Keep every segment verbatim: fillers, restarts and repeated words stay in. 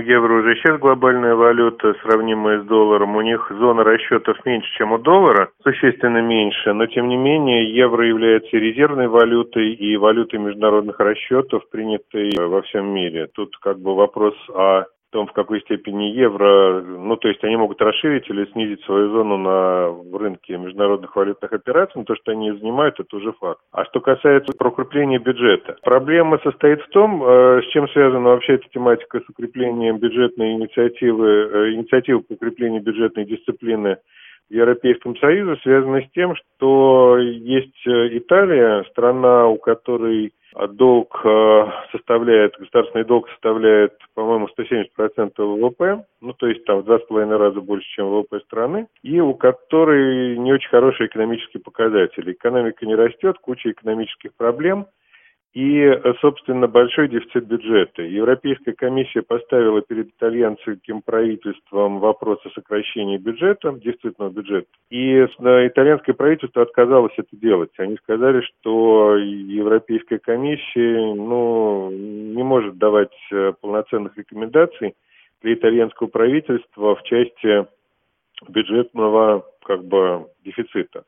евро уже сейчас глобальная валюта, сравнимая с долларом. У них зона расчетов меньше, чем у доллара, существенно меньше. Но, тем не менее, евро является резервной валютой и валютой международных расчетов, принятой во всем мире. Тут как бы вопрос о том, в какой степени евро, ну, то есть они могут расширить или снизить свою зону на рынке международных валютных операций, но то, что они занимают, это уже факт. А что касается укрепления бюджета, проблема состоит в том, с чем связана вообще эта тематика с укреплением бюджетной инициативы, инициативы по укреплению бюджетной дисциплины в Европейском Союзе, связана с тем, что есть Италия, страна, у которой долг составляет, государственный долг составляет, по-моему, сто семьдесят процентов ВВП, ну, то есть там в два с половиной раза больше, чем ВВП страны, и у которой не очень хорошие экономические показатели. Экономика не растет, куча экономических проблем и, собственно, большой дефицит бюджета. Европейская комиссия поставила перед итальянским правительством вопрос о сокращении бюджета, дефицитного бюджета, и итальянское правительство отказалось это делать. Они сказали, что Европейская комиссия, ну, не может давать полноценных рекомендаций для итальянского правительства в части бюджетного, как бы, дефицита.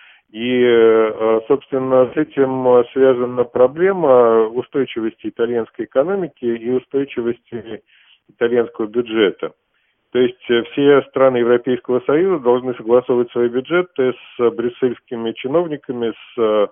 И, собственно, с этим связана проблема устойчивости итальянской экономики и устойчивости итальянского бюджета. То есть все страны Европейского Союза должны согласовывать свои бюджеты с брюссельскими чиновниками, с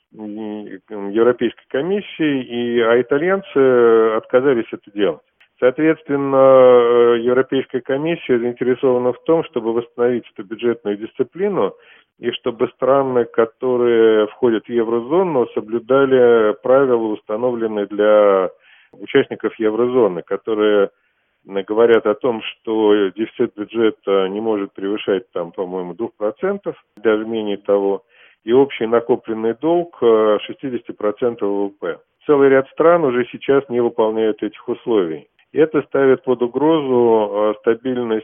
Европейской комиссией, и, а итальянцы отказались это делать. Соответственно, Европейская комиссия заинтересована в том, чтобы восстановить эту бюджетную дисциплину, и чтобы страны, которые входят в еврозону, соблюдали правила, установленные для участников еврозоны, которые говорят о том, что дефицит бюджета не может превышать, там, по-моему, двух процентов, даже менее того, и общий накопленный долг шестьдесят процентов ВВП. Целый ряд стран уже сейчас не выполняют этих условий. Это ставит под угрозу стабильность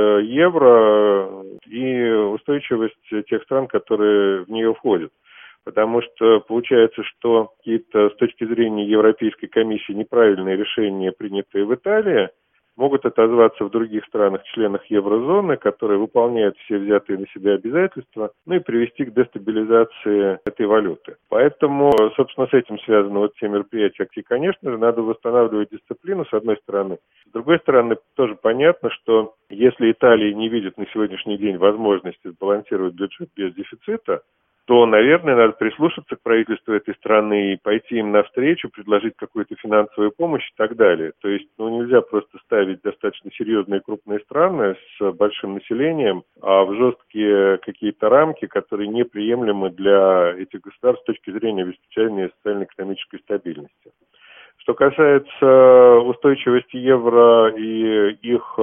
евро и устойчивость тех стран, которые в нее входят. Потому что получается, что какие-то с точки зрения Европейской комиссии неправильные решения, принятые в Италии, могут отозваться в других странах, членах еврозоны, которые выполняют все взятые на себя обязательства, ну и привести к дестабилизации этой валюты. Поэтому, собственно, с этим связаны вот все мероприятия. И, конечно же, надо восстанавливать дисциплину, с одной стороны. С другой стороны, тоже понятно, что если Италия не видит на сегодняшний день возможности сбалансировать бюджет без дефицита, то, наверное, надо прислушаться к правительству этой страны и пойти им навстречу, предложить какую-то финансовую помощь и так далее. То есть, ну, нельзя просто ставить достаточно серьезные крупные страны с большим населением а в жесткие какие-то рамки, которые неприемлемы для этих государств с точки зрения обеспечения социально-экономической стабильности. Что касается устойчивости евро и их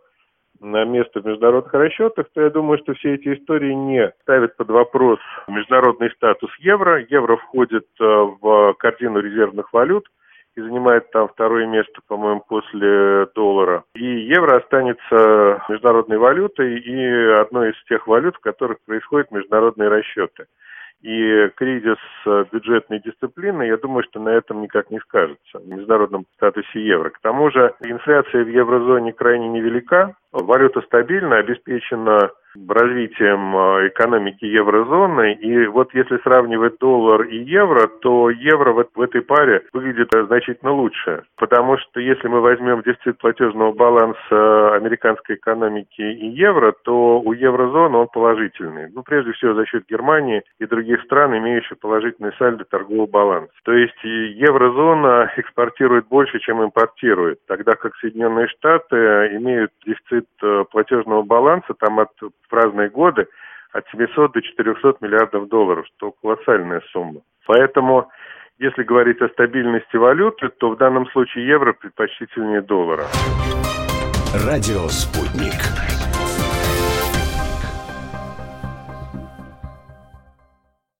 на место в международных расчетах, то я думаю, что все эти истории не ставят под вопрос международный статус евро. Евро входит в корзину резервных валют и занимает там второе место, по-моему, после доллара. И евро останется международной валютой и одной из тех валют, в которых происходят международные расчеты. И кризис бюджетной дисциплины, я думаю, что на этом никак не скажется, в международном статусе евро. К тому же инфляция в еврозоне крайне невелика, валюта стабильна, обеспечена развитием экономики еврозоны. И вот если сравнивать доллар и евро, то евро в этой паре выглядит значительно лучше. Потому что если мы возьмем дефицит платежного баланса американской экономики и евро, то у еврозоны он положительный. Ну, прежде всего за счет Германии и других стран, имеющих положительный сальдо торгового баланса. То есть еврозона экспортирует больше, чем импортирует, тогда как Соединенные Штаты имеют дефицит платежного баланса там от в разные годы от семисот до четырехсот миллиардов долларов, что колоссальная сумма. Поэтому, если говорить о стабильности валюты, то в данном случае евро предпочтительнее доллара. Радио «Спутник».